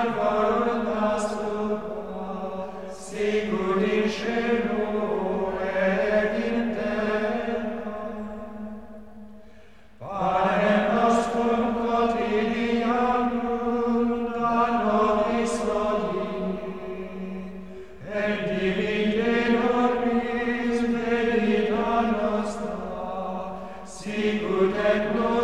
voluntas tua, sicut in cielo et in terra. Panem nostrum quotidianum da nobis hodie, et dimitte nobis debita nostra, sicut et nos